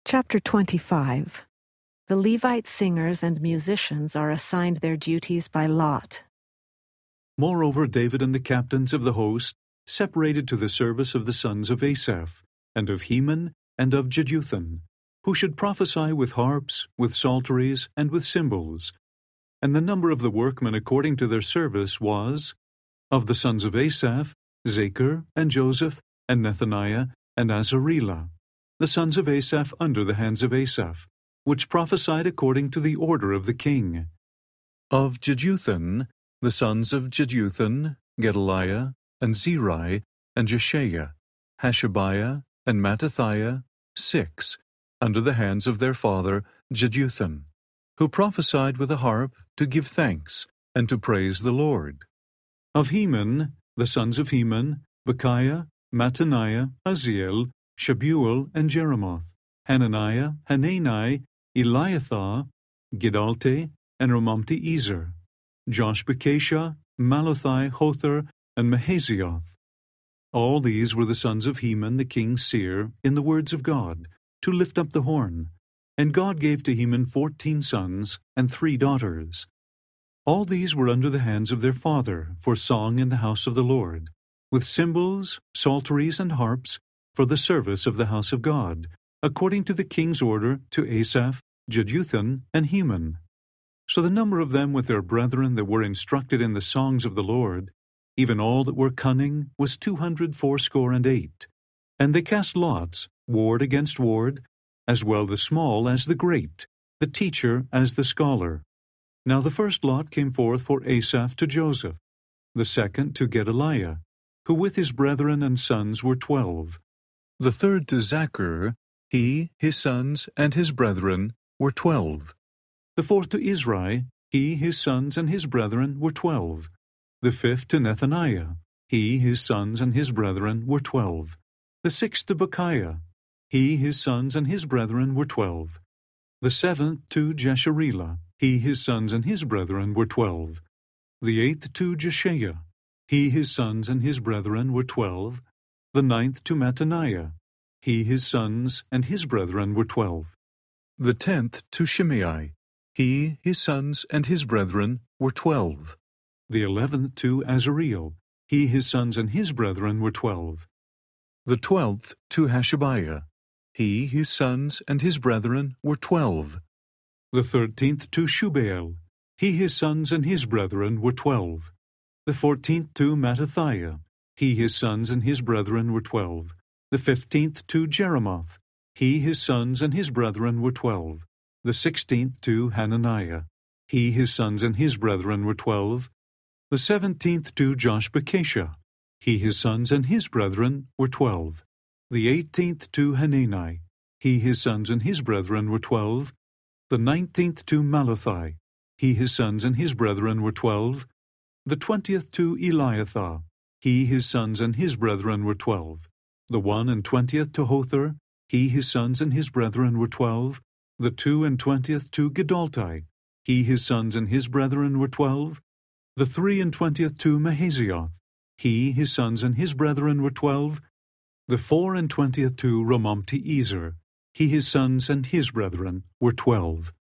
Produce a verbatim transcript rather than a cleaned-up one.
Chapter twenty-five. The Levite singers and musicians are assigned their duties by lot. Moreover, David and the captains of the host separated to the service of the sons of Asaph, and of Heman, and of Jeduthun, who should prophesy with harps, with psalteries, and with cymbals. And the number of the workmen according to their service was, of the sons of Asaph, Zachar, and Joseph, and Nethaniah, and Azarela, the sons of Asaph under the hands of Asaph, which prophesied according to the order of the king. Of Jeduthun, the sons of Jeduthun, Gedaliah, and Zeri, and Jeshaiah, Hashabiah, and Mattathiah, six, under the hands of their father Jeduthun, who prophesied with a harp to give thanks and to praise the Lord. Of Heman, the sons of Heman, Bechiah, Mattaniah, Aziel, Shebuel, and Jeremoth, Hananiah, Hanani, Eliathah, Gidalte, and Romamti-Ezer, Joshbekashah, Malathi, Hothar, and Mahazioth. All these were the sons of Heman the king's seer, in the words of God, to lift up the horn. And God gave to Heman fourteen sons and three daughters. All these were under the hands of their father, for song in the house of the Lord, with cymbals, psalteries, and harps, for the service of the house of God, according to the king's order to Asaph, Jeduthun, and Heman. So the number of them with their brethren that were instructed in the songs of the Lord, even all that were cunning, was two hundred fourscore and eight. And they cast lots, ward against ward, as well the small as the great, the teacher as the scholar. Now the first lot came forth for Asaph to Joseph, the second to Gedaliah, who with his brethren and sons were twelve. The third to Zachar, he, his sons, and his brethren were twelve. The fourth to Izri, he, his sons, and his brethren were twelve. The fifth to Nethaniah, he, his sons, and his brethren were twelve. The sixth to Bechiah, he, his sons, and his brethren were twelve. The seventh to Jesharelah, he, his sons, and his brethren were twelve. The eighth to Jeshaiah, he, his sons, and his brethren were twelve. The ninth to Mattaniah, he, his sons, and his brethren were twelve. The tenth to Shimei, he, his sons, and his brethren were twelve. The eleventh to Azareel, he, his sons, and his brethren were twelve. The twelfth to Hashabiah, he, his sons, and his brethren were twelve. The thirteenth to Shubael, he, his sons, and his brethren were twelve. The fourteenth to Mattathiah, he, his sons, and his brethren were twelve. The fifteenth to Jeremoth, he, his sons, and his brethren were twelve. The sixteenth to Hananiah, he, his sons, and his brethren were twelve. The seventeenth to Joshbekashah, he, his sons, and his brethren were twelve. The eighteenth to Hanani, he, his sons, and his brethren were twelve. The nineteenth to Malathi, he, his sons, and his brethren were twelve. The twentieth to Eliathah, he, his sons, and his brethren were twelve. The one and twentieth to Hothar, he, his sons, and his brethren were twelve. The two and twentieth to Gidalte, he, his sons, and his brethren were twelve. The three and twentieth to Mahazioth, he, his sons, and his brethren were twelve. The four and twentieth to Romamti-Ezer, he, his sons, and his brethren were twelve.